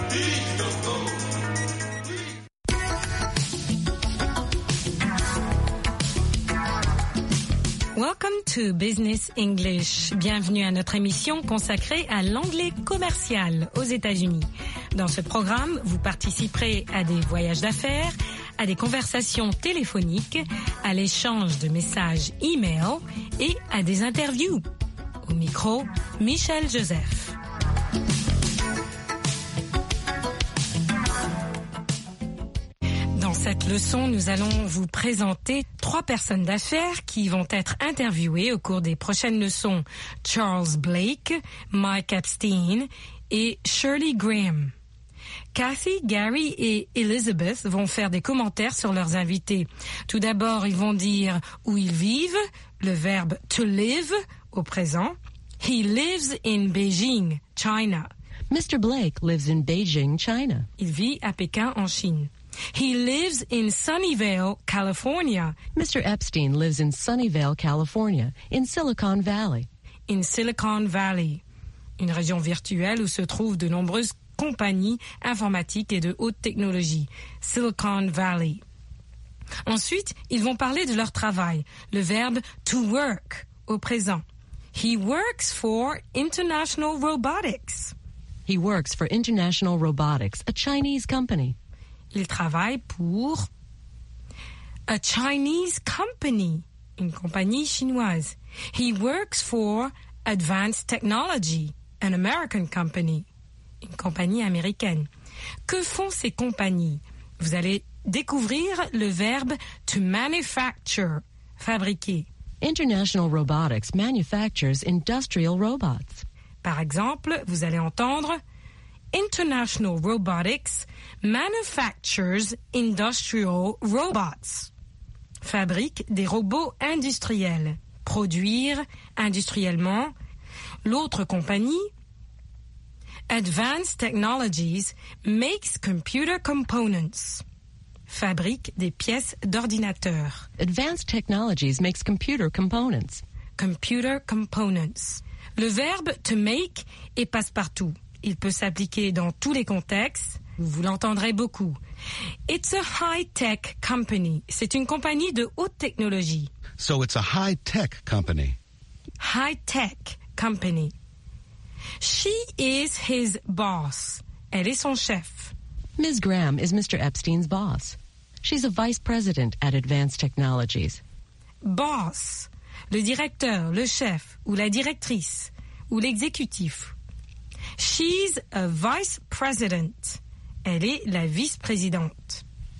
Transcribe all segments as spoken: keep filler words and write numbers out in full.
Welcome to Business English. Bienvenue à notre émission consacrée à l'anglais commercial aux États-Unis. Dans ce programme, vous participerez à des voyages d'affaires, à des conversations téléphoniques, à l'échange de messages e-mail et à des interviews. Au micro, Michel Joseph. Dans cette leçon, nous allons vous présenter trois personnes d'affaires qui vont être interviewées au cours des prochaines leçons. Charles Blake, Mike Epstein et Shirley Graham. Kathy, Gary et Elizabeth vont faire des commentaires sur leurs invités. Tout d'abord, ils vont dire où ils vivent, le verbe to live au présent. He lives in Beijing, China. Mister Blake lives in Beijing, China. Il vit à Pékin, en Chine. He lives in Sunnyvale, California. Mister Epstein lives in Sunnyvale, California, in Silicon Valley. In Silicon Valley, une région virtuelle où se trouvent de nombreuses compagnies informatiques et de haute technologie. Silicon Valley. Ensuite, ils vont parler de leur travail, le verbe to work au présent. He works for International Robotics. He works for International Robotics, a Chinese company. Il travaille pour a Chinese company, une compagnie chinoise. He works for Advanced Technology, an American company, une compagnie américaine. Que font ces compagnies? Vous allez découvrir le verbe to manufacture, fabriquer. International Robotics manufactures industrial robots. Par exemple, vous allez entendre International Robotics manufactures industrial robots. Fabrique des robots industriels. Produire industriellement. L'autre compagnie, Advanced Technologies, makes computer components. Fabrique des pièces d'ordinateur. Advanced Technologies makes computer components. Computer components. Le verbe to make est passe-partout. Il peut s'appliquer dans tous les contextes. Vous l'entendrez beaucoup. It's a high-tech company. C'est une compagnie de haute technologie. So it's a high-tech company. High-tech company. She is his boss. Elle est son chef. Miz Graham is Mister Epstein's boss. She's a vice president at Advanced Technologies. Boss, le directeur, le chef, ou la directrice, ou l'exécutif. She's a vice president. Elle est la vice-présidente.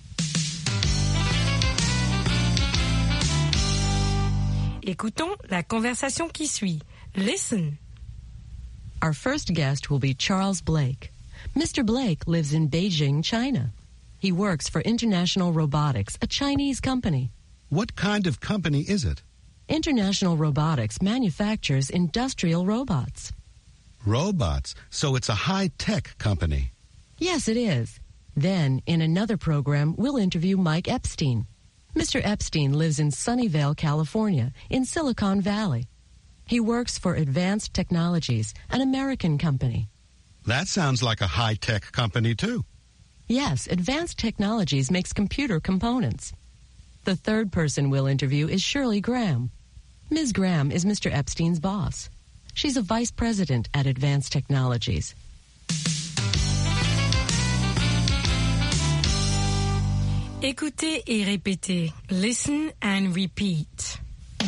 Écoutons la conversation qui suit. Listen. Our first guest will be Charles Blake. Mister Blake lives in Beijing, China. He works for International Robotics, a Chinese company. What kind of company is it? International Robotics manufactures industrial robots. Robots. So it's a high-tech company. Yes, it is. Then, in another program, we'll interview Mike Epstein. Mister Epstein lives in Sunnyvale, California, in Silicon Valley. He works for Advanced Technologies, an American company. That sounds like a high-tech company, too. Yes, Advanced Technologies makes computer components. The third person we'll interview is Shirley Graham. Miz Graham is Mister Epstein's boss. She's a vice president at Advanced Technologies. Écoutez et répétez. Listen and repeat.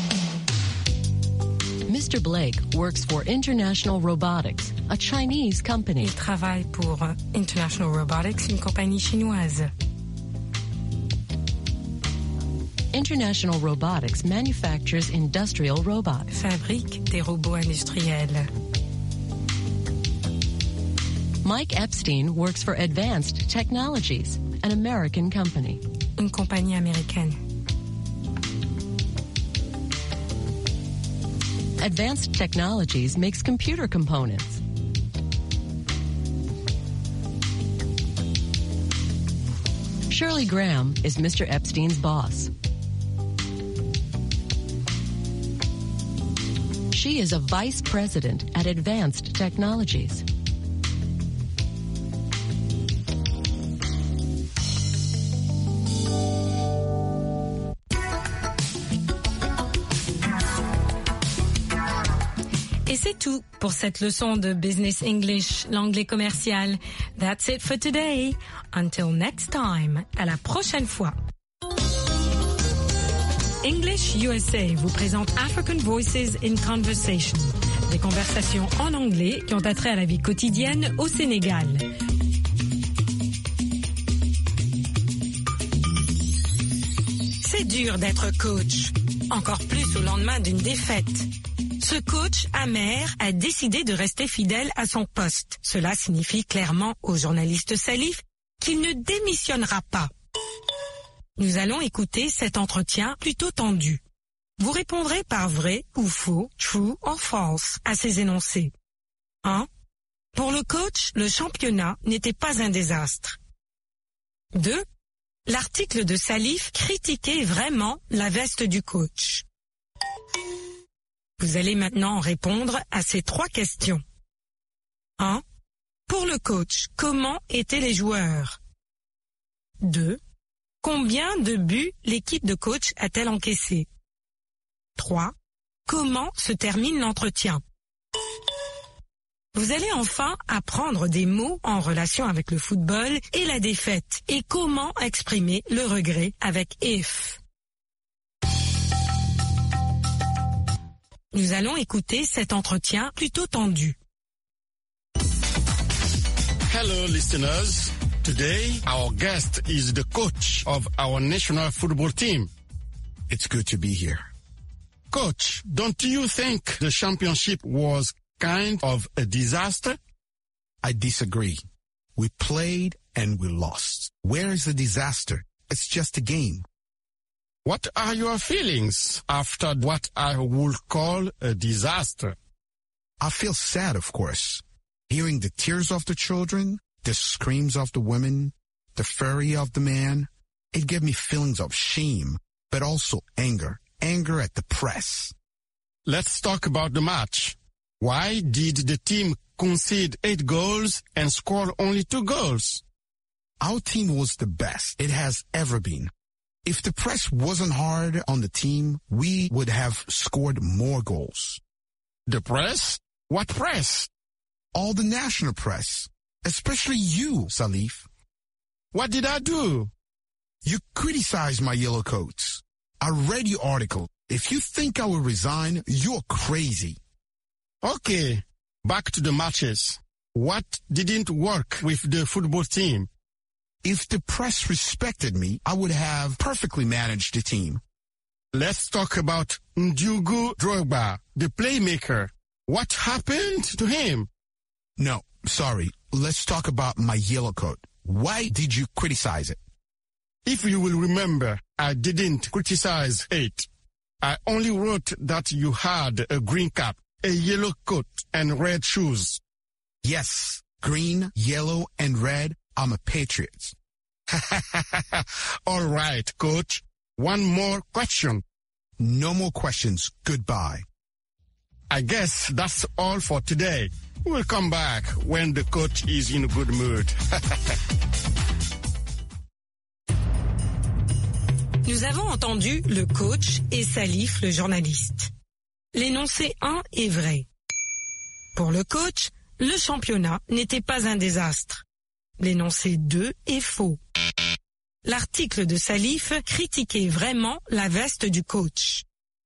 Mister Blake works for International Robotics, a Chinese company. Il travaille pour International Robotics, une compagnie chinoise. International Robotics manufactures industrial robots. Fabrique des robots industriels. Mike Epstein works for Advanced Technologies, an American company. Une compagnie américaine. Advanced Technologies makes computer components. Shirley Graham is Mister Epstein's boss. She is a vice president at Advanced Technologies. c'est tout pour cette leçon de Business English, l'anglais commercial. That's it for today. Until next time. À la prochaine fois. English U S A vous présente African Voices in Conversation. Des conversations en anglais qui ont attrait à la vie quotidienne au Sénégal. C'est dur d'être coach, encore plus au lendemain d'une défaite. Ce coach amer a décidé de rester fidèle à son poste. Cela signifie clairement au journaliste Salif qu'il ne démissionnera pas. Nous allons écouter cet entretien plutôt tendu. Vous répondrez par vrai ou faux, true or false, à ces énoncés. un. Pour le coach, le championnat n'était pas un désastre. deux. L'article de Salif critiquait vraiment la veste du coach. Vous allez maintenant répondre à ces trois questions. un. Pour le coach, comment étaient les joueurs? deux. Combien de buts l'équipe de coach a-t-elle encaissé? trois. Comment se termine l'entretien? Vous allez enfin apprendre des mots en relation avec le football et la défaite et comment exprimer le regret avec if. Nous allons écouter cet entretien plutôt tendu. Hello, listeners. Today, our guest is the coach of our national football team. It's good to be here. Coach, don't you think the championship was kind of a disaster? I disagree. We played and we lost. Where is the disaster? It's just a game. What are your feelings after what I would call a disaster? I feel sad, of course. Hearing the tears of the children, the screams of the women, the fury of the man, it gave me feelings of shame, but also anger. Anger at the press. Let's talk about the match. Why did the team concede eight goals and score only two goals? Our team was the best it has ever been. If the press wasn't hard on the team, we would have scored more goals. The press? What press? All the national press. Especially you, Salif. What did I do? You criticized my yellow coats. I read your article. If you think I will resign, you're crazy. Okay, back to the matches. What didn't work with the football team? If the press respected me, I would have perfectly managed the team. Let's talk about Ndiugu Drogba, the playmaker. What happened to him? No, sorry. Let's talk about my yellow coat. Why did you criticize it? If you will remember, I didn't criticize it. I only wrote that you had a green cap, a yellow coat, and red shoes. Yes, green, yellow, and red. I'm a patriot. All right, coach. One more question. No more questions. Goodbye. I guess that's all for today. We'll come back when the coach is in a good mood. Nous avons entendu le coach et Salif, le journaliste. L'énoncé un est vrai. Pour le coach, le championnat n'était pas un désastre. L'énoncé deux est faux. L'article de Salif critiquait vraiment la veste du coach.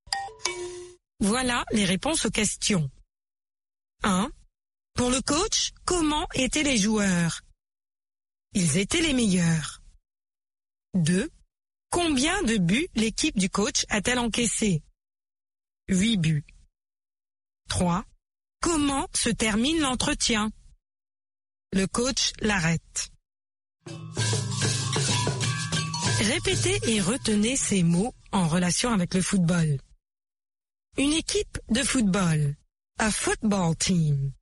Voilà les réponses aux questions. un. Pour le coach, comment étaient les joueurs? Ils étaient les meilleurs. deux. Combien de buts l'équipe du coach a-t-elle encaissé? huit buts. trois. Comment se termine l'entretien? Le coach l'arrête. Répétez et retenez ces mots en relation avec le football. Une équipe de football. A football team.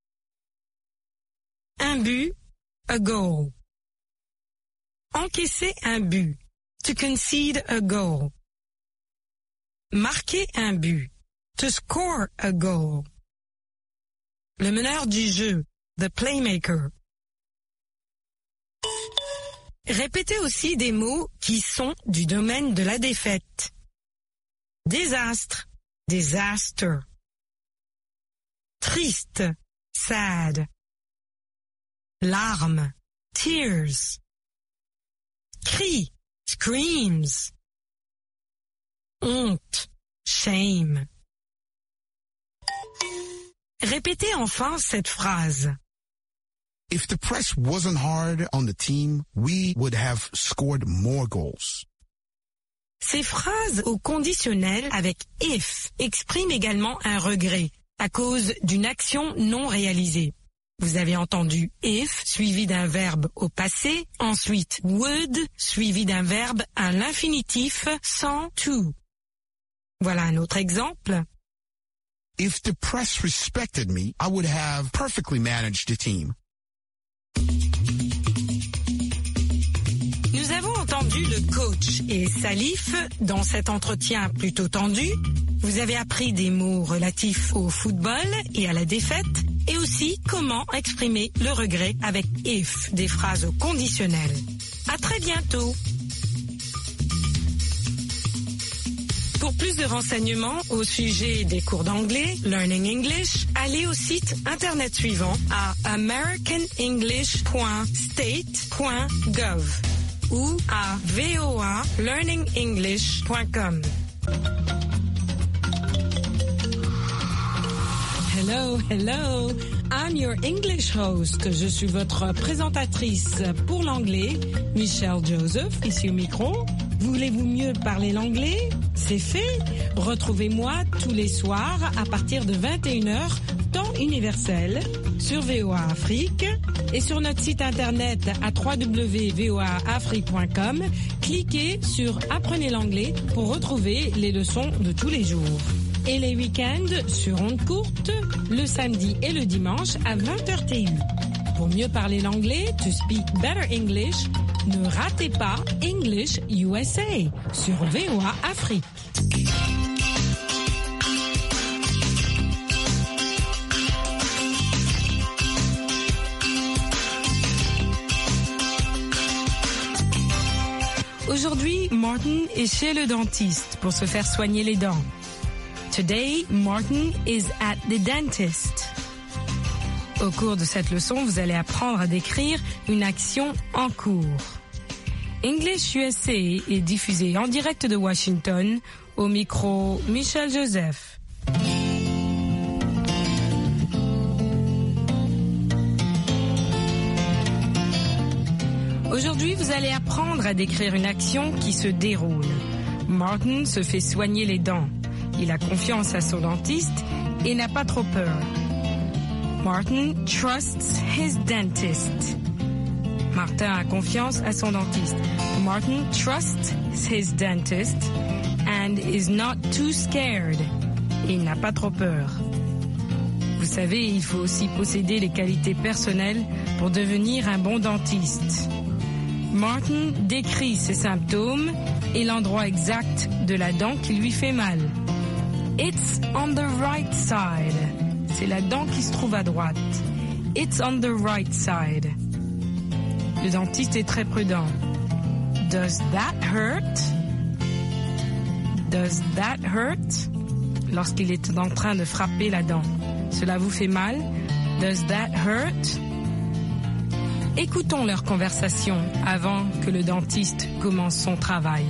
Un but. A goal. Encaisser un but. To concede a goal. Marquer un but. To score a goal. Le meneur du jeu. The playmaker. Répétez aussi des mots qui sont du domaine de la défaite. Désastre. Disaster. triste, sad. Larmes, tears. Cri, screams. Honte, shame. Répétez enfin cette phrase. If the press wasn't hard on the team, we would have scored more goals. Ces phrases au conditionnel avec if expriment également un regret à cause d'une action non réalisée. Vous avez entendu if suivi d'un verbe au passé, ensuite would suivi d'un verbe à l'infinitif sans to. Voilà un autre exemple. If the press respected me, I would have perfectly managed the team. Nous avons entendu le coach et Salif dans cet entretien plutôt tendu. Vous avez appris des mots relatifs au football et à la défaite et aussi comment exprimer le regret avec if, des phrases conditionnelles. À très bientôt. Pour plus de renseignements au sujet des cours d'anglais, Learning English, allez au site internet suivant à american english point state point gov ou à v o a learning english point com. Hello, hello, I'm your English host. Je suis votre présentatrice pour l'anglais, Michelle Joseph, ici au micro. Voulez-vous mieux parler l'anglais? C'est fait. Retrouvez-moi tous les soirs à partir de vingt et une heures, temps universel, sur V O A Afrique et sur notre site internet à w w w point v o a afrique point com. Cliquez sur Apprenez l'anglais pour retrouver les leçons de tous les jours. Et les week-ends sur ondes courtes, le samedi et le dimanche à vingt heures T U. Pour mieux parler l'anglais, to speak better English, ne ratez pas English U S A sur V O A Afrique. Aujourd'hui, Martin est chez le dentiste pour se faire soigner les dents. Today, Martin is at the dentist. Au cours de cette leçon, vous allez apprendre à décrire une action en cours. English U S A est diffusé en direct de Washington, au micro Michelle Joseph. Aujourd'hui, vous allez apprendre à décrire une action qui se déroule. Martin se fait soigner les dents. Il a confiance à son dentiste et n'a pas trop peur. Martin trusts his dentist. Martin a confiance à son dentiste. Martin trusts his dentist and is not too scared. Et il n'a pas trop peur. Vous savez, il faut aussi posséder les qualités personnelles pour devenir un bon dentiste. Martin décrit ses symptômes et l'endroit exact de la dent qui lui fait mal. It's on the right side. C'est la dent qui se trouve à droite. It's on the right side. Le dentiste est très prudent. Does that hurt? Does that hurt? Lorsqu'il est en train de frapper la dent. Cela vous fait mal? Does that hurt? Écoutons leur conversation avant que le dentiste commence son travail.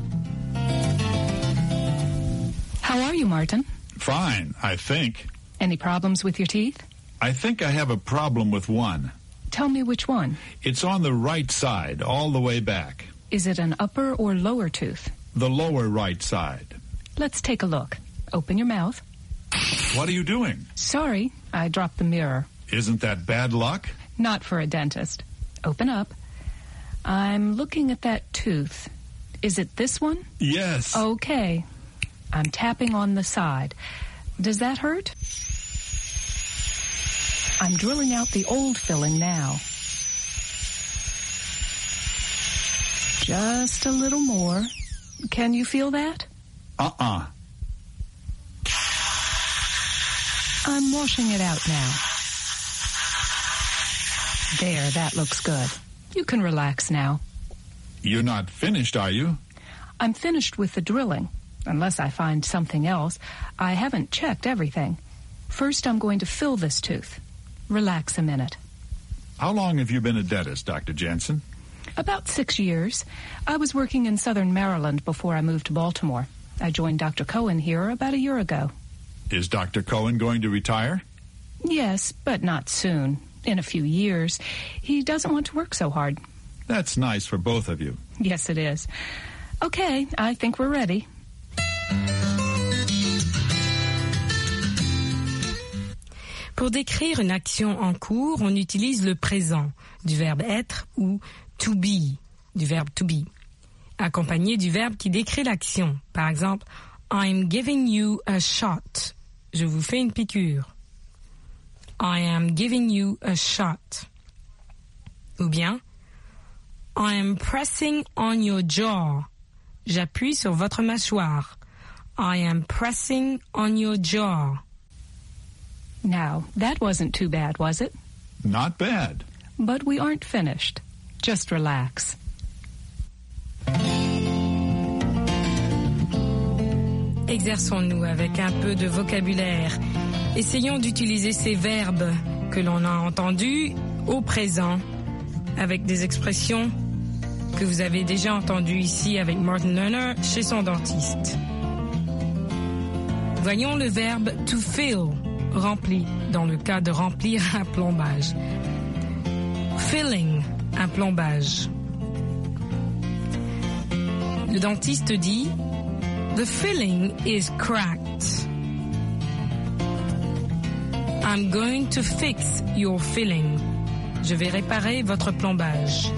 How are you, Martin? Fine, I think. Any problems with your teeth? I think I have a problem with one. Tell me which one. It's on the right side, all the way back. Is it an upper or lower tooth? The lower right side. Let's take a look. Open your mouth. What are you doing? Sorry, I dropped the mirror. Isn't that bad luck? Not for a dentist. Open up. I'm looking at that tooth. Is it this one? Yes. Okay. I'm tapping on the side. Does that hurt? I'm drilling out the old filling now. Just a little more. Can you feel that? Uh-uh. I'm washing it out now. There, that looks good. You can relax now. You're not finished, are you? I'm finished with the drilling. Unless I find something else. I haven't checked everything. First, I'm going to fill this tooth. Relax a minute. How long have you been a dentist, Doctor Jensen? About six years. I was working in southern Maryland before I moved to Baltimore. I joined Doctor Cohen here about a year ago. Is Doctor Cohen going to retire? Yes, but not soon. In a few years. He doesn't want to work so hard. That's nice for both of you. Yes, it is. Okay, I think we're ready. Pour décrire une action en cours, on utilise le présent du verbe être ou to be du verbe to be, accompagné du verbe qui décrit l'action. Par exemple, I'm giving you a shot. Je vous fais une piqûre. I am giving you a shot. Ou bien, I am pressing on your jaw. J'appuie sur votre mâchoire. I am pressing on your jaw. Now, that wasn't too bad, was it? Not bad. But we aren't finished. Just relax. Exerçons-nous avec un peu de vocabulaire. Essayons d'utiliser ces verbes que l'on a entendus au présent avec des expressions que vous avez déjà entendues ici avec Martin Lerner chez son dentiste. Voyons le verbe to fill, rempli, dans le cas de remplir un plombage. Filling, un plombage. Le dentiste dit The filling is cracked. I'm going to fix your filling. Je vais réparer votre plombage.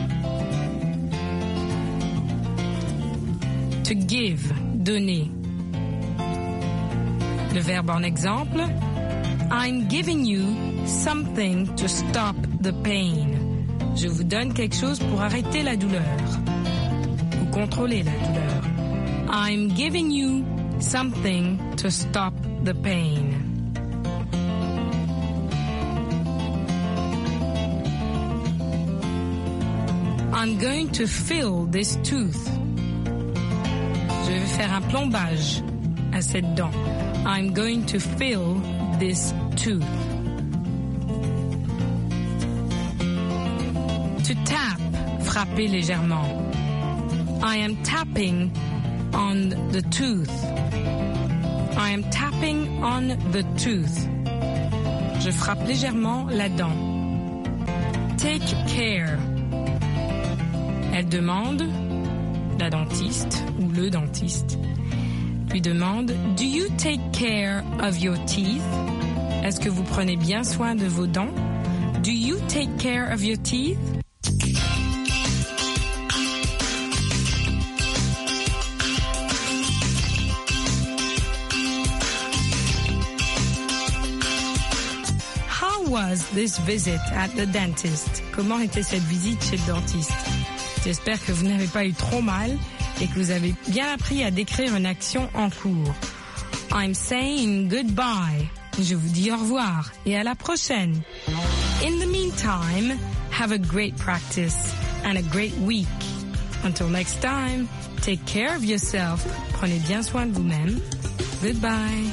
To give, donner. Le verbe en exemple, I'm giving you something to stop the pain. Je vous donne quelque chose pour arrêter la douleur ou contrôler la douleur. I'm giving you something to stop the pain. I'm going to fill this tooth. Je vais faire un plombage à cette dent. I'm going to fill this tooth. To tap, frapper légèrement. I am tapping on the tooth. I am tapping on the tooth. Je frappe légèrement la dent. Take care. Elle demande, la dentiste ou le dentiste, lui demande Do you take care of your teeth? Est-ce que vous prenez bien soin de vos dents? Do you take care of your teeth? How was this visit at the dentist? Comment était cette visite chez le dentiste? J'espère que vous n'avez pas eu trop mal et que vous avez bien appris à décrire une action en cours. I'm saying goodbye. Je vous dis au revoir et à la prochaine. In the meantime, have a great practice and a great week. Until next time, take care of yourself. Prenez bien soin de vous-même. Goodbye.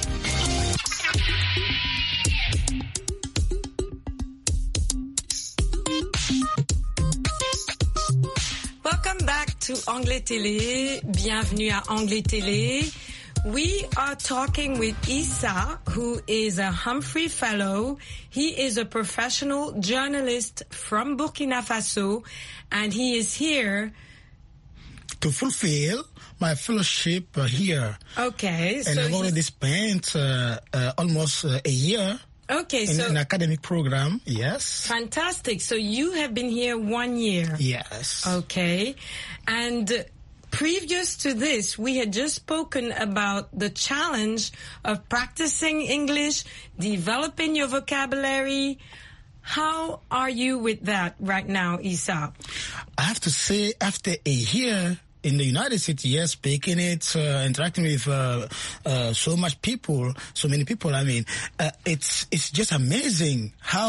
Welcome back to Anglais Télé. Bienvenue à Anglais Télé. We are talking with Issa, who is a Humphrey Fellow. He is a professional journalist from Burkina Faso, and he is here to fulfill my fellowship uh, here. Okay. And so I've already spent uh, uh, almost uh, a year okay, in so an academic program, yes. Fantastic. So you have been here one year. Yes. Okay. And previous to this, we had just spoken about the challenge of practicing English, developing your vocabulary. How are you with that right now, Issa? I have to say, after a year in the United States, yes, speaking it, uh, interacting with uh, uh, so much people, so many people, I mean, uh, it's it's just amazing how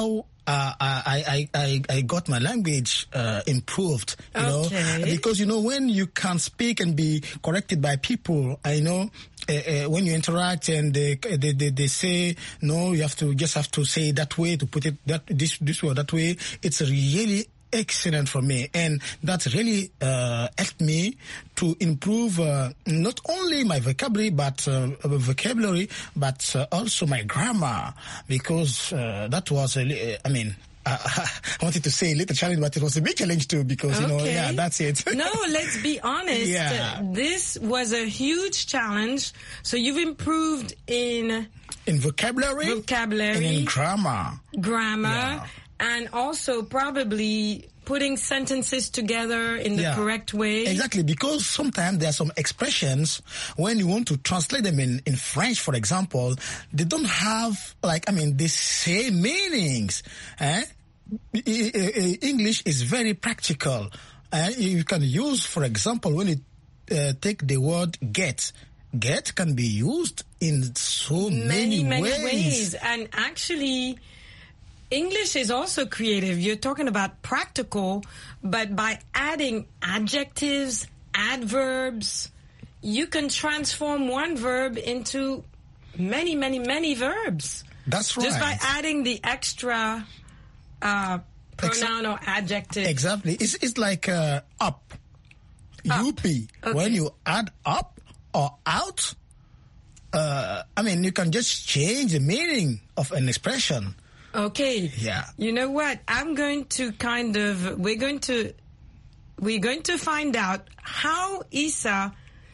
uh, I, I, I, I got my language uh, improved, you Okay. know, because, you know, when you can speak and be corrected by people, I know uh, uh, when you interact and they, they, they, they say, no, you have to just have to say it that way, to put it that this, this way or that way, it's really excellent for me, and that really uh, helped me to improve uh, not only my vocabulary but uh, vocabulary but uh, also my grammar, because uh, that was a li- I mean uh, I wanted to say a little challenge, but it was a big challenge too, because you know Okay. yeah that's it. No, let's be honest. Yeah. This was a huge challenge. So you've improved in In vocabulary, vocabulary, and in grammar. grammar, Yeah. and also probably putting sentences together in the Yeah. correct way. Exactly, because sometimes there are some expressions when you want to translate them in, in French, for example, they don't have, like, I mean, the same meanings. Eh? I- I- I- English is very practical. Uh, you can use, for example, when you uh, take the word get, get can be used in so many, many, many ways. ways. And actually, English is also creative. You're talking about practical, but by adding adjectives, adverbs, you can transform one verb into many, many, many verbs. That's right. Just by adding the extra uh, pronoun or adjective. Exactly. It's, it's like uh, up. Up. U P. Okay. When you add up or out, uh, I mean, you can just change the meaning of an expression. Okay. Yeah. You know what? I'm going to kind of, we're going to, we're going to find out how Issa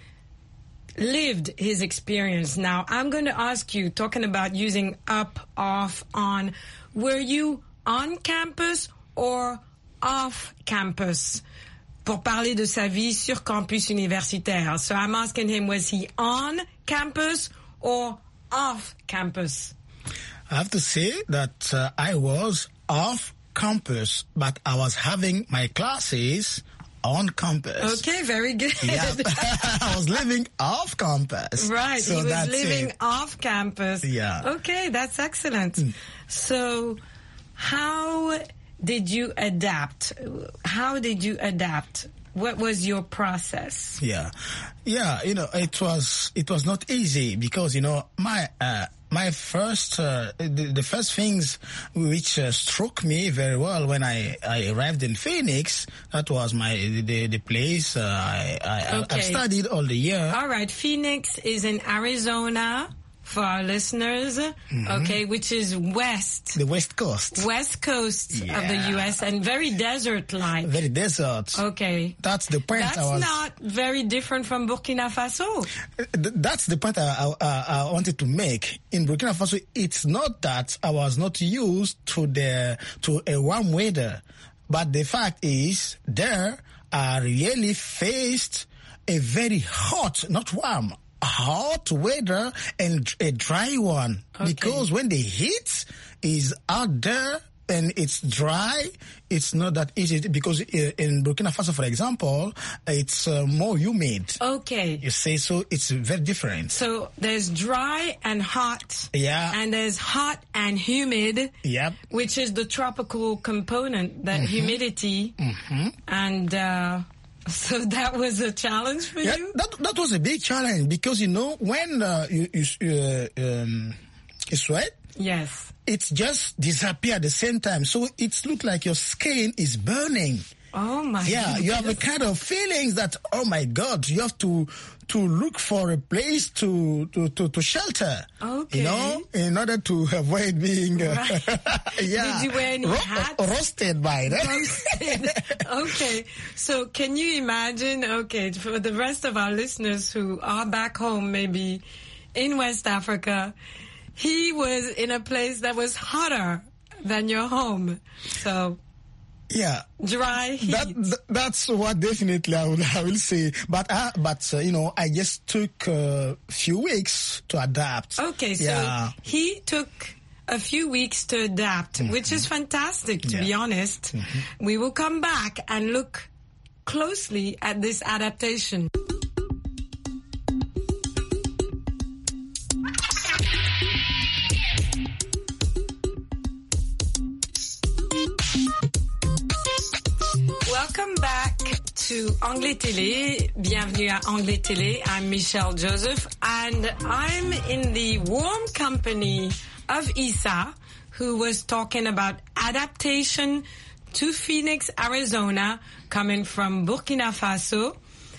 lived his experience. Now, I'm going to ask you, talking about using up, off, on, were you on campus or off campus? Pour parler de sa vie sur campus universitaire. So I'm asking him, was he on campus or off campus? I have to say that uh, I was off campus, but I was having my classes on campus. Okay, very good. Yeah. I was living off campus. Right, So he was that's living it. off campus. Yeah. Okay, that's excellent. So, how did you adapt? How did you adapt? What was your process? Yeah, yeah. You know, it was it was not easy, because you know my uh, my first uh, the, the first things which uh, struck me very well when I, I arrived in Phoenix, that was my the the place uh, I I Okay. I've studied all the year. All right, Phoenix is in Arizona for our listeners, okay, which is west, The West Coast, west coast of the Yeah. U S and very desert-like. very desert. Okay. That's the point. That's I was. not very different from Burkina Faso. Th- That's the point I, I, I wanted to make. In Burkina Faso, it's not that I was not used to the to a warm weather, but the fact is, there I really faced a very hot, not warm, hot weather and a dry one. Okay. Because when the heat is out there and it's dry, it's not that easy, because uh, in Burkina Faso, for example, it's uh, more humid. Okay. You say so, it's very different. So there's dry and hot. Yeah. And there's hot and humid. Yep. Which is the tropical component, that humidity. Mm-hmm. And uh, so that was a challenge for Yeah, you? that that was a big challenge, because you know when uh, you you, uh, um, you sweat, Yes. it just disappear at the same time. So it looks like your skin is burning. Oh my Yeah, you have a goodness. kind of feelings that, oh my God, you have to to look for a place to to to, to shelter. Okay. You know, in order to avoid being uh, yeah. Did you wear any hats? Roasted by that. Roasted. Okay. So can you imagine, okay, for the rest of our listeners who are back home, maybe in West Africa, he was in a place that was hotter than your home. So Yeah. dry heat. That, th- that's what definitely I will, I will say. But uh, but uh, you know, I just took a few weeks to adapt. Okay, so yeah. he took a few weeks to adapt, which is fantastic, to be Yeah. honest. We will come back and look closely at this adaptation. Welcome back to Anglais Télé. Bienvenue à Anglais Télé. I'm Michelle Joseph, and I'm in the warm company of Issa, who was talking about adaptation to Phoenix, Arizona, coming from Burkina Faso.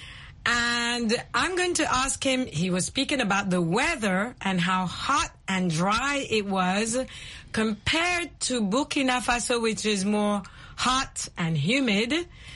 And I'm going to ask him, he was speaking about the weather and how hot and dry it was compared to Burkina Faso, which is more hot and humid.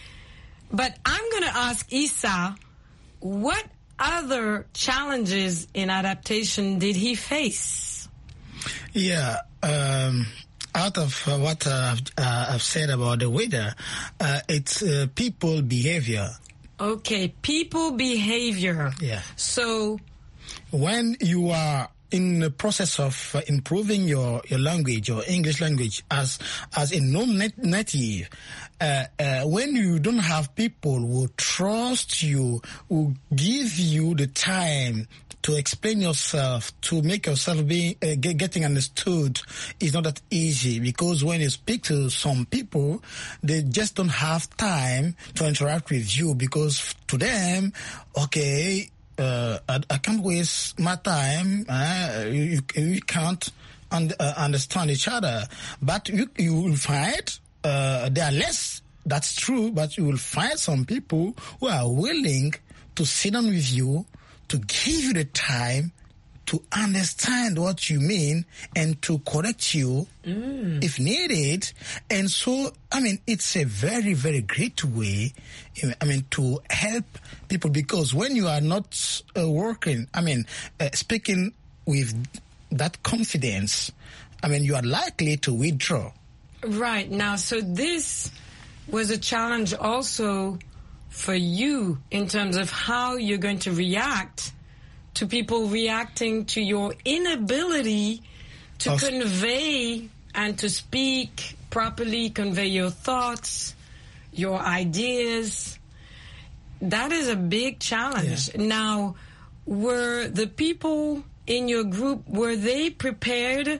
But I'm going to ask Issa, what other challenges in adaptation did he face? Yeah, um, out of uh, what uh, uh, I've said about the weather, uh, it's uh, people behavior. Okay, people behavior. Yeah. So when you are in the process of uh, improving your, your language, your English language, as as a non-native, uh, uh, when you don't have people who trust you, who give you the time to explain yourself, to make yourself be uh, get, getting understood, is not that easy, because when you speak to some people, they just don't have time to interact with you, because to them, okay, uh, I, I can't waste my time. Uh, you, you can't un- uh, understand each other, but you, you will find uh, there are less. That's true, but you will find some people who are willing to sit down with you, to give you the time to understand what you mean and to correct you mm. if needed. And so, I mean, it's a very, very great way, I mean, to help people, because when you are not uh, working, I mean, uh, speaking with that confidence, I mean, you are likely to withdraw. Right. Now, so this was a challenge also for you in terms of how you're going to react to people reacting to your inability to Of- convey and to speak properly, convey your thoughts, your ideas. That is a big challenge. Yeah. Now, were the people in your group, were they prepared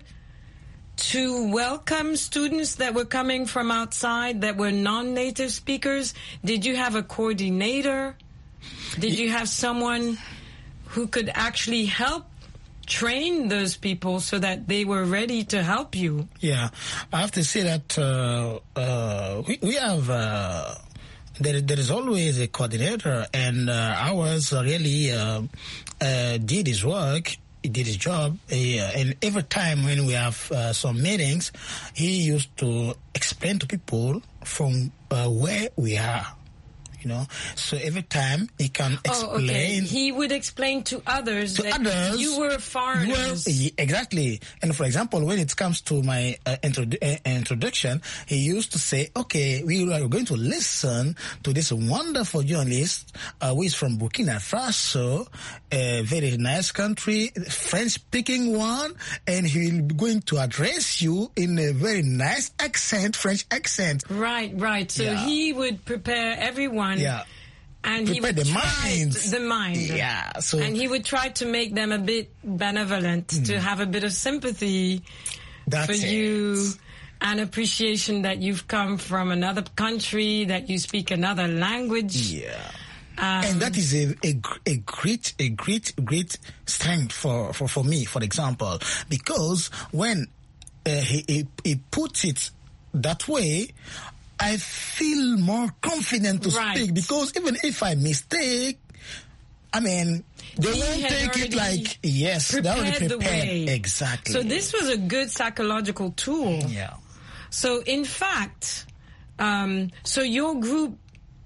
to welcome students that were coming from outside that were non-native speakers? Did you have a coordinator? Did you have someone who could actually help train those people so that they were ready to help you? Yeah, I have to say that uh, uh, we, we have, uh, there, there is always a coordinator, and uh, ours really uh, uh, did his work. He did his job, he, uh, and every time when we have uh, some meetings, he used to explain to people from uh, where we are, you know. So every time he can explain. Oh, okay. He would explain to others to that others, you were foreigners. You were, exactly. And for example, when it comes to my uh, introdu- uh, introduction, he used to say, okay, we are going to listen to this wonderful journalist uh, who is from Burkina Faso, a very nice country, French-speaking one, and he will be going to address you in a very nice accent, French accent. Right, right. So Yeah. he would prepare everyone. Yeah. And he Prepare would the try minds. the mind. Yeah. So And he would try to make them a bit benevolent, to have a bit of sympathy that's for it. you, and appreciation that you've come from another country, that you speak another language. Yeah. Um, And that is a, a, a great, a great, great strength for, for, for me, for example, because when uh, he, he, he puts it that way, I feel more confident to Right. speak, because even if I mistake, I mean, they He won't had take it already like, yes, they prepared already the prepared. way. Exactly. So this was a good psychological tool. Yeah. So in fact, um, so your group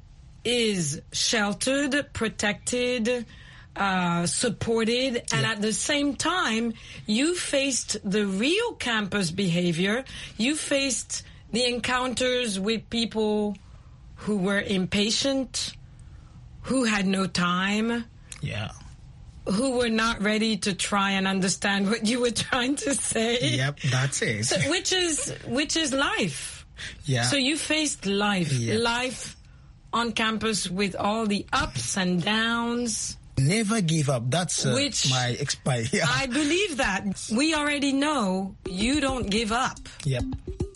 is sheltered, protected, uh, supported, and at the same time, you faced the real campus behavior. You faced the encounters with people who were impatient, who had no time, Yeah. who were not ready to try and understand what you were trying to say. Yep, that's it. So, which is which is life. Yeah. So you faced life, Yeah. life on campus with all the ups and downs. Never give up. That's uh, Which my expi- yeah. I believe that. We already know you don't give up. Yep.